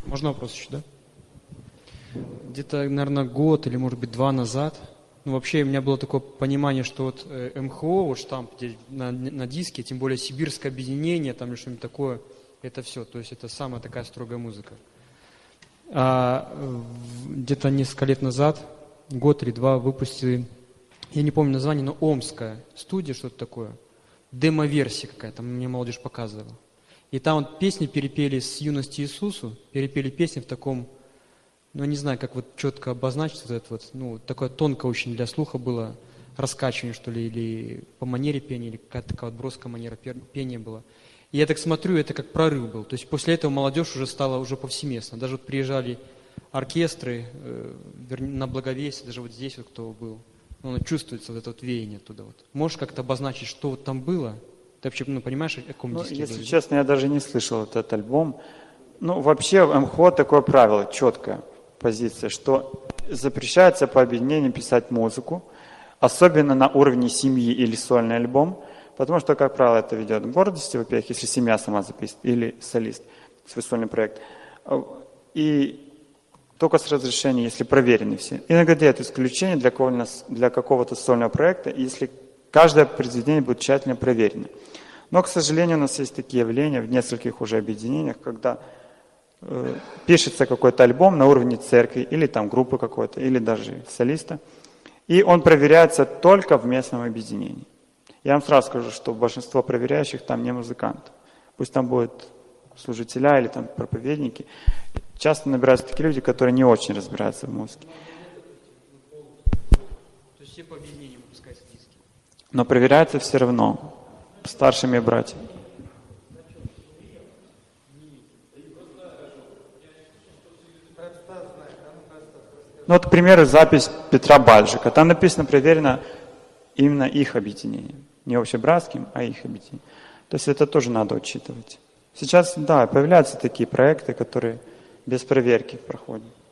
Можно вопрос еще, да? Где-то, наверное, год или, может быть, 2 назад, ну, вообще у меня было такое понимание, что вот МХО, вот штамп где на диске, тем более сибирское объединение, там или что-нибудь такое, это все, то есть это самая такая строгая музыка. Где-то несколько лет назад, год или 2, выпустили, я не помню название, но омская студия, что-то такое, демо-версия какая-то, мне молодежь показывала. И там вот песни перепели с юности Иисусу, перепели песни в таком, ну, не знаю, как вот четко обозначить вот это вот, ну, такое тонко очень для слуха было раскачивание, что ли, или по манере пения, или какая-то такая вот броская манера пения была. И я так смотрю, это как прорыв был. То есть после этого молодежь уже стала уже повсеместно. Даже вот приезжали оркестры на Благовесие, даже вот здесь вот кто был, ну, чувствуется вот это вот веяние оттуда вот. Можешь как-то обозначить, что вот там было? Ты вообще, ну, понимаешь, о каком диске Если говорю? честно, я даже не слышал этот альбом. Ну, вообще в МХО такое правило, четкая позиция, что запрещается по объединению писать музыку, особенно на уровне семьи или сольный альбом, потому что, как правило, это ведет к гордости, во-первых, если семья сама записывает, или солист, свой сольный проект. И только с разрешения, если проверены все. Иногда делают исключение для какого-то сольного проекта, если каждое произведение будет тщательно проверено. Но, к сожалению, у нас есть такие явления в нескольких уже объединениях, когда пишется какой-то альбом на уровне церкви, или там группы какой-то, или даже солиста, и он проверяется только в местном объединении. Я вам сразу скажу, что большинство проверяющих там не музыканты. Пусть там будут служителя или там проповедники. Часто набираются такие люди, которые не очень разбираются в музыке. То есть все по объединению выпускаются диски? Но проверяется все равно старшими братьями. Ну вот, к примеру, запись Петра Бальжика. Там написано, проверено именно их объединение. Не общебратским, а их объединение. То есть это тоже надо учитывать. Сейчас, да, появляются такие проекты, которые без проверки проходят.